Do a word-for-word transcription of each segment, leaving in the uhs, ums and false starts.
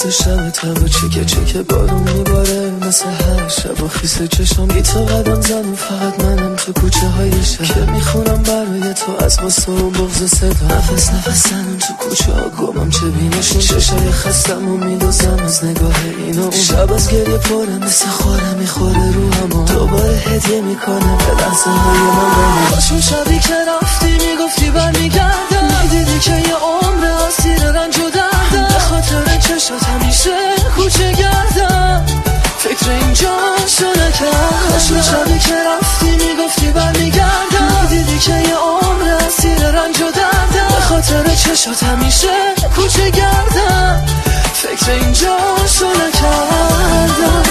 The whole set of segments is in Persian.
شب تبا چکه چکه بارون میباره مثل هر شب و خیس چشم بی تو قدم زن و فقط منم تو کوچه های شب که میخونم برای تو از غصه و بغض صدا نفس نفس زنم تو کوچه ها گمم چه بینشون چشای خستم و میدوزم از نگاه اینو اون شب از گریه پاره مثل خواره میخوره رو همه دوباره هدیه میکنه به لحظه های من بینه باشون شبی که رفتی میگفتی برمیگردم میدیدی که یه عمر اسیر رنج و دردم به خاطر چشات همیشه کوچه گردم فکر اینجا شو نکردم باشون شبی که رفتی میگفتی برمیگردم میدیدی که یه عمر اسیر رنج و دردم به خاطر چشات همیشه کوچه گردم فکر اینجا شو نکردم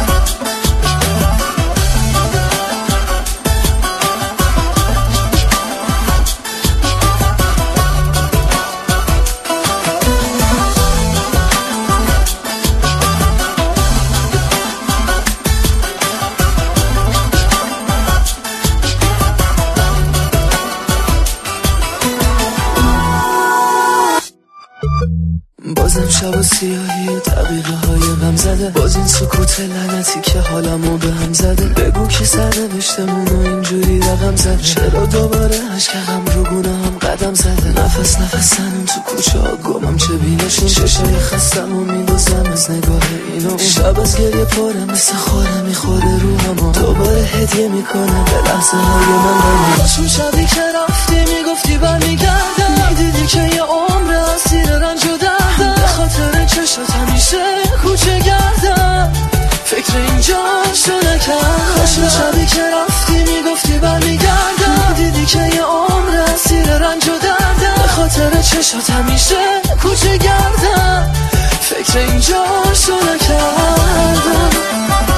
بازم شب و سیاهی و دقیقه های غم زده باز این سکوت لعنتی که حالمو به هم زده بگو کی سر نوشتمون و اینجوری رقم زده چرا دوباره عشق غم رو گونه هم قدم زده نفس نفس زنم تو کوچه ها گمم چه بینشون چشای خستم و میدوزم از نگاه اینو اون شب از گریه پاره مثل خواره میخوره رو همه دوباره هدیه میکنه به لحظه های من بینه باشون شبی که رفتی میگفتی برمیگردم میدیدی که یه عمر اسیر رنج و دردم به خاطر چشات همیشه کوچه گردم فکر اینجا شو نکردم باشون شبی که رفتی میگفتی برمیگردم دیدی که یه عمر اسیر رنج و دردم به خاطر چشات همیشه کوچه گردم فکر اینجا شو نکردم